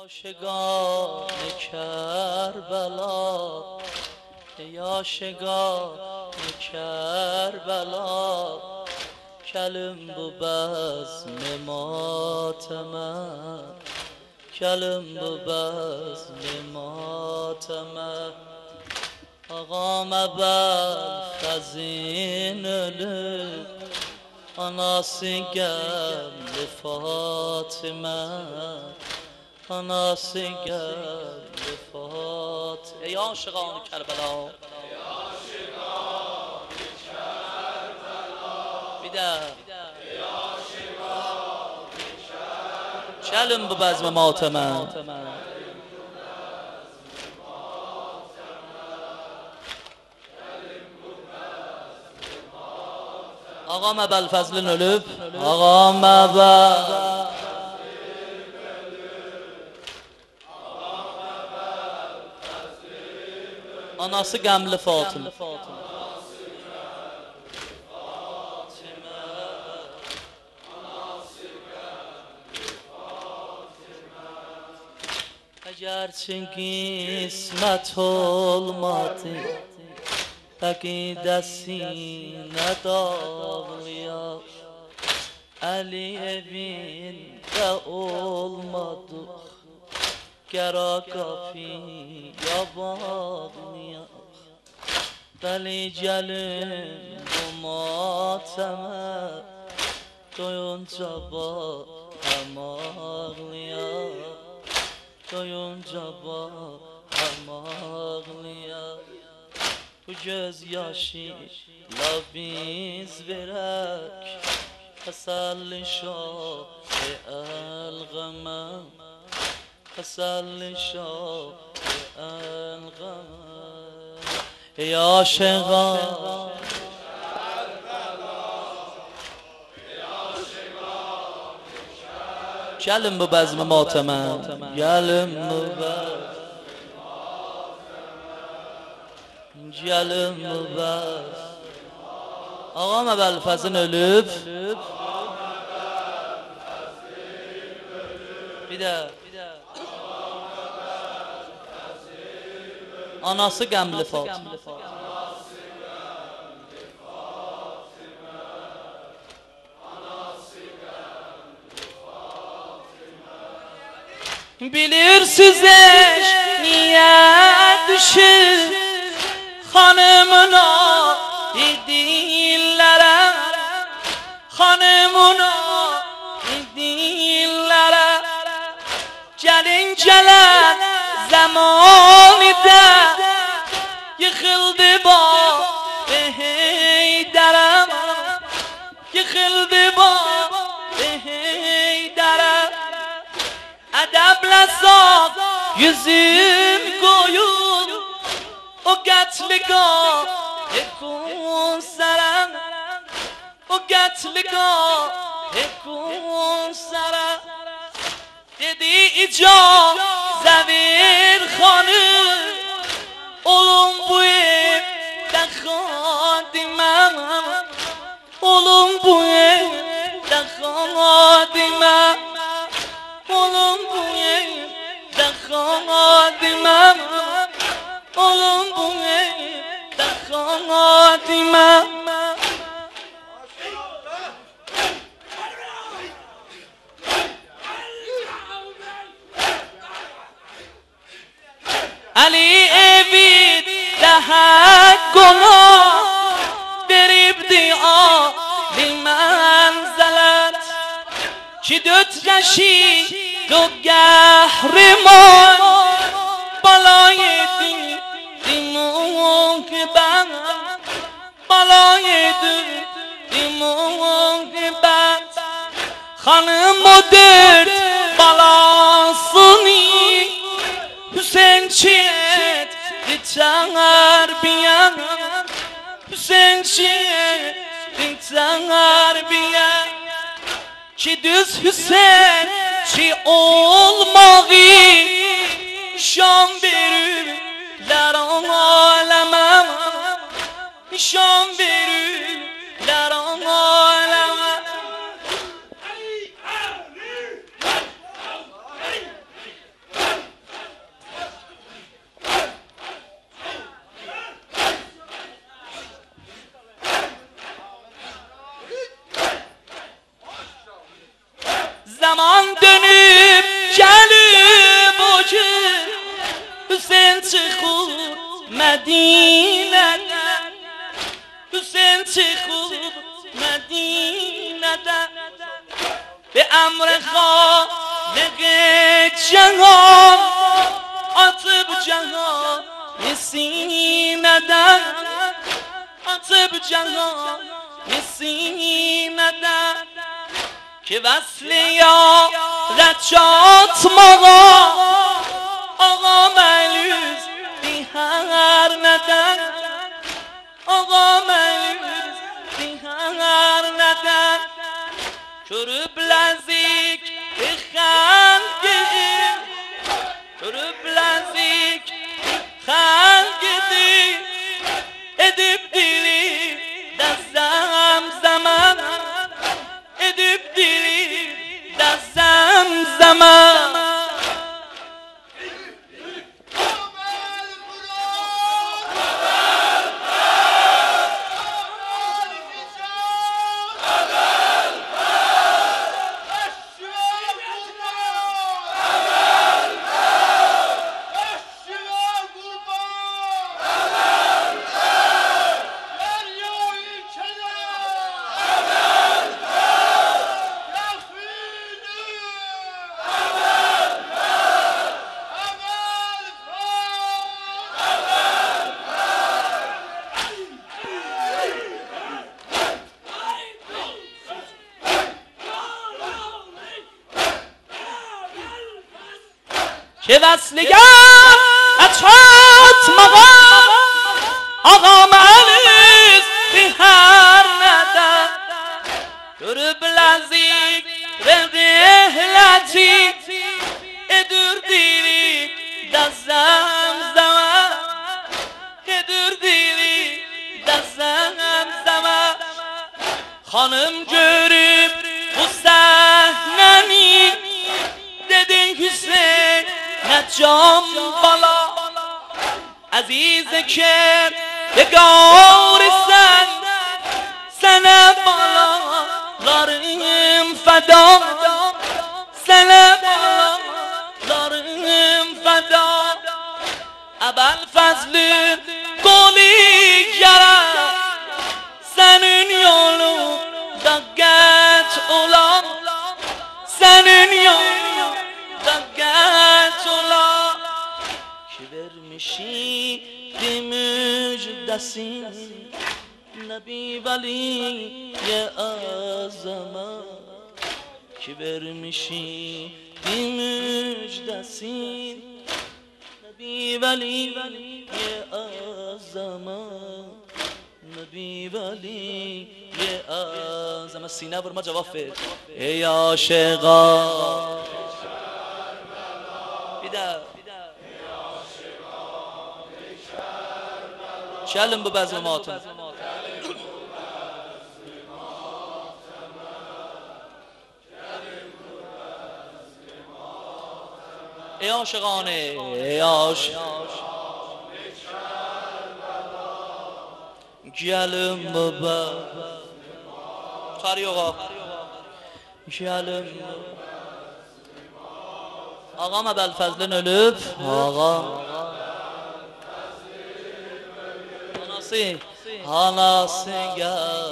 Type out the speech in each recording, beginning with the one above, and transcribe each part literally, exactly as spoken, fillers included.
عاشقان کربلا ای عاشقان کربلا کلم بو بزم ماتمه کلم بو بزم ماتمه ağam əbəl xəzin ölüb anası gəldi Fatimə anası gəldi Fatimə ey aşıqanı Kərbəla ey aşıqanı Kərbəla bir də ey aşıqanı Kərbəla gəlin bu bəzmə matəmə Ağam Əbəlfəzlin ölüb Ağam Əbəl Anası qəmli Fatimə Əgər çin qismət olmadı Əqidəsinə dağlayaq Əli evində olmadıq Gəra qafiyə bağlayaq Bəli gəlin bu matəmə Doyunca bağlam ağlayaq Doyunca bağlam ağlayaq Bu göz yaşıyla biz verək Təsəlli şah-ı əl-qəmə Təsəlli şah-ı əl-qəmə Ey aşıqan Gəlin bu bəzmə matəmə Gəlin bu bəzmə Gəlin bu bəz Ağam Əbəlfəzlin ölüb Bir də Anası qəmli Fatimə Bilirsiz eş niyə düşür Xanımına idillərə Xanımına idillərə Gəlin gələn zamanıda Yıxıldı bax-ı Heydərəm Yıxıldı bax-ı Heydərəm Ədəblə sağ yüzüm qoyub O qətliqah ekun sərəm O qətliqah ekun sərəm Dedi icazə ver xanım Olun bu evdə xadiməm Olun bu evdə xadiməm Olun bu evdə xadiməm Olun bu evdə xadiməm Əli evində həqqona Veribdi ali mənzələt Ki dötrəşi do qəhrəman Balay etdim müqibət Balay etdim müqibət Xanım o dörd balasını Hüseyin çiğdi tərbiyəm Hüseyin çiğdi tərbiyəm Ki düz Hüseyin çi olmağı Nişan verirlər aləmə Nişan verirlər aləmə مدینه حسین چه خوب مدینه به امر خالق جهان عاطب جهان سینه در عاطب جهان سینه در که وصل یا رجات مغا آقا ملوز بی هر ندن آقا ملوز بی هر ندن körüp lazik خنگی körüp lazik خنگی edip dili دستم زمان edip dili دستم زمان که وصلگر اچات مقام آقا معلیز بی هر ندن görüp lazik رحلتی ادور دیری دستم زمان ادور دیری دستم زمان خانم görüp bu sahneni dedin Hüseyin نجام بالا عزیز که به گارستن سنه بالا لارم فدا سنه بالا لارم فدا ابل فضل گلی گرم senin yolu da geç olan senin yolu da geç olan ki vermişi bir müjdesin Nebi Veliye Azam'a ki vermişi bir müjdesin Nebi Veliye Azam'a Nebi Veliye Azam'a سینه vurma cevap ver ey aşığa bir daha شلم به بزم ماتم ای عاشقانه ای عاشق گلم بابا خریوقا گلم آقام ابوالفضل ölüp آقا anası anası gel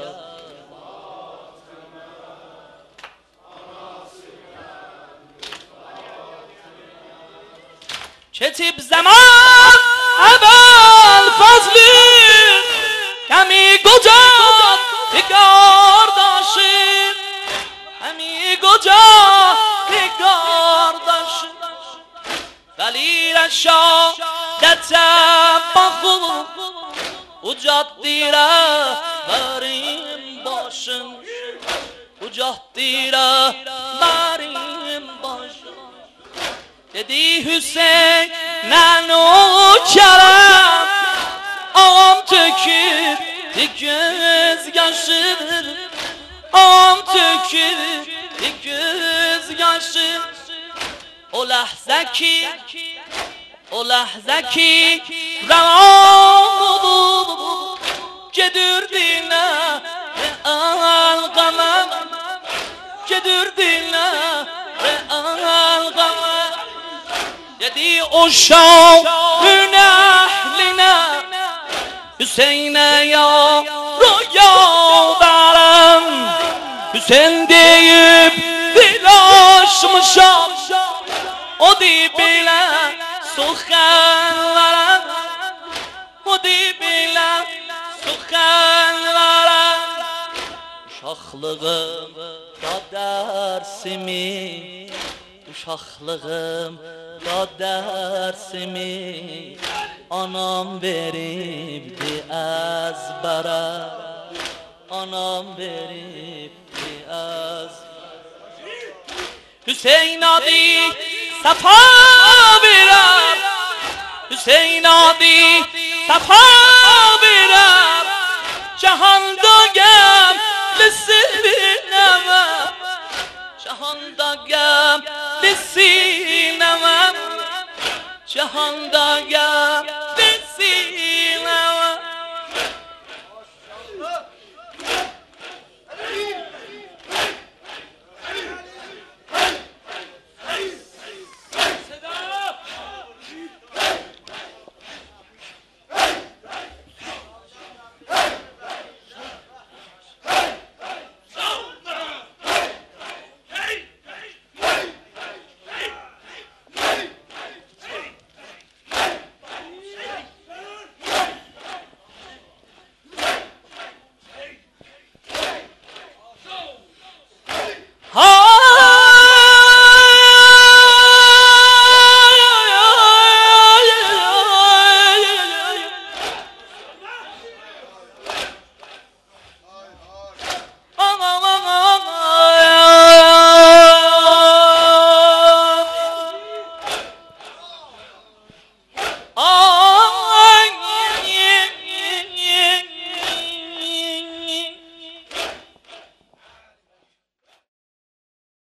چه تیب زمان ابوالفضل کمی گجا نگار داشت همی گجا نگار داشت ولی رشا دتم بخون ucat را بریم باشم ucat را بریم باشم dedi Hüseyin nano kerem ağam tökür göz yaşı ağam tökür göz yaşı o lahze ki o lahze ki ravam oldu gedürdine al gamam gedürdine al gamam dedi o şahın ehline Hüseyin ya rüya darım Hüseyin deyip dilaşmışam O deyip bile suxanlarım O deyip bile suxanlarım Uşaqlığım da dersimi Uşaqlığım da dersimi Anam veribdi ezbere Anam veribdi ezbere Hüseyin adı safa verer Hüseyin adı safa verer Cahanda gemlisi binemem Cahanda gemlisi binemem Cahanda gemlisi